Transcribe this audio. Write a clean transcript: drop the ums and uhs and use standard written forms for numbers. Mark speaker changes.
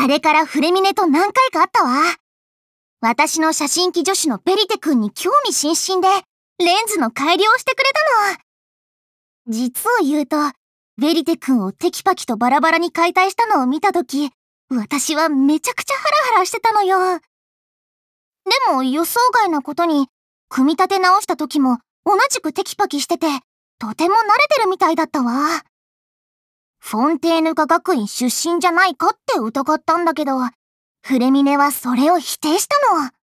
Speaker 1: あれからフレミネと何回か会ったわ。私の写真機女子のベリテ君に興味津々で、レンズの改良をしてくれたの。実を言うと、ベリテ君をテキパキとバラバラに解体したのを見たとき、私はめちゃくちゃハラハラしてたのよ。でも予想外なことに、組み立て直した時も同じくテキパキしてて、とても慣れてるみたいだったわ。フォンテーヌ科学院出身じゃないかって疑ったんだけど、フレミネはそれを否定したの。